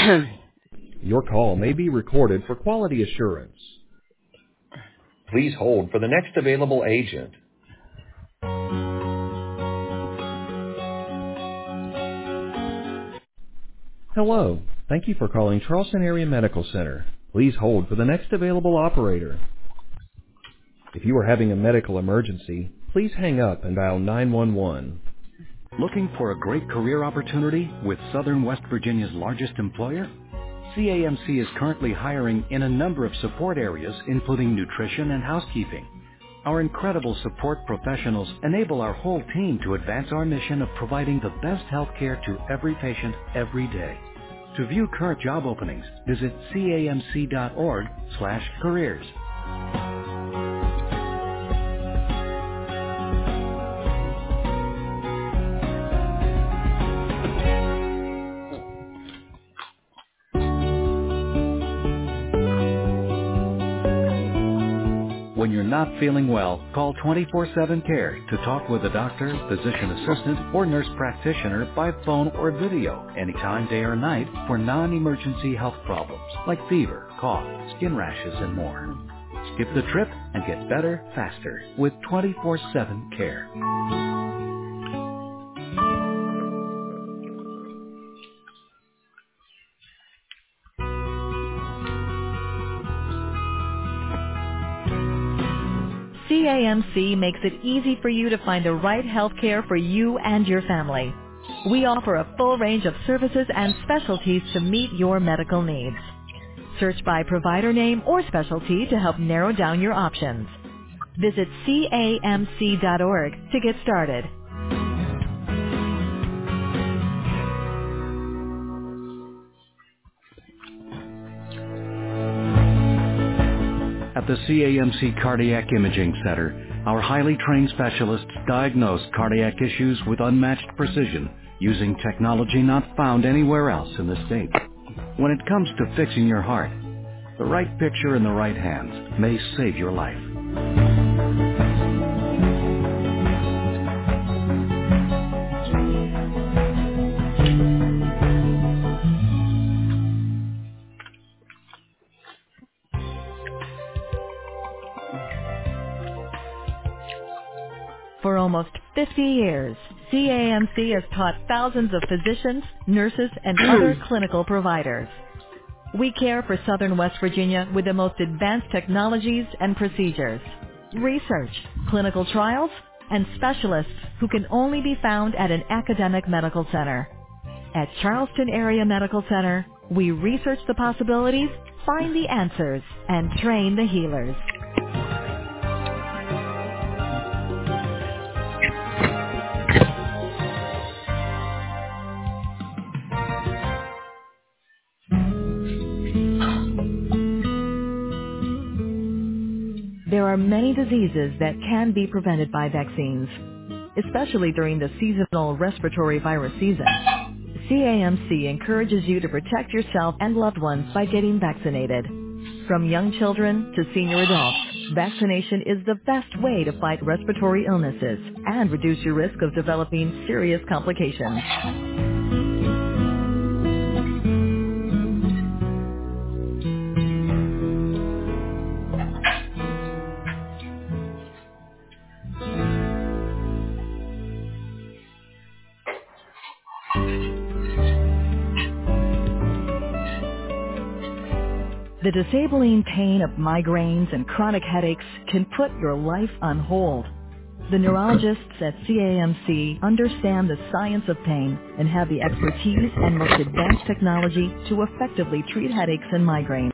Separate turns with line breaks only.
Your call may be recorded for quality assurance. Please hold for the next available agent. Hello. Thank you for calling Charleston Area Medical Center. Please hold for the next available operator. If you are having a medical emergency, please hang up and dial 911.
Looking for a great career opportunity with Southern West Virginia's largest employer? CAMC is currently hiring in a number of support areas, including nutrition and housekeeping. Our incredible support professionals enable our whole team to advance our mission of providing the best health care to every patient every day. To view current job openings, visit camc.org/careers. When you're not feeling well, call 24/7 Care to talk with a doctor, physician assistant, or nurse practitioner by phone or video anytime, day or night for non-emergency health problems like fever, cough, skin rashes, and more. Skip the trip and get better faster with 24/7 Care.
CAMC makes it easy for you to find the right health care for you and your family. We offer a full range of services and specialties to meet your medical needs. Search by provider name or specialty to help narrow down your options. Visit camc.org to get started.
At the CAMC Cardiac Imaging Center, our highly trained specialists diagnose cardiac issues with unmatched precision using technology not found anywhere else in the state. When it comes to fixing your heart, the right picture in the right hands may save your life.
For almost 50 years, CAMC has taught thousands of physicians, nurses, and other clinical providers. We care for Southern West Virginia with the most advanced technologies and procedures, research, clinical trials, and specialists who can only be found at an academic medical center. At Charleston Area Medical Center, we research the possibilities, find the answers, and train the healers. There are many diseases that can be prevented by vaccines, especially during the seasonal respiratory virus season. CAMC encourages you to protect yourself and loved ones by getting vaccinated. From young children to senior adults, vaccination is the best way to fight respiratory illnesses and reduce your risk of developing serious complications. The disabling pain of migraines and chronic headaches can put your life on hold. The neurologists at CAMC understand the science of pain and have the expertise and most advanced technology to effectively treat headaches and migraines.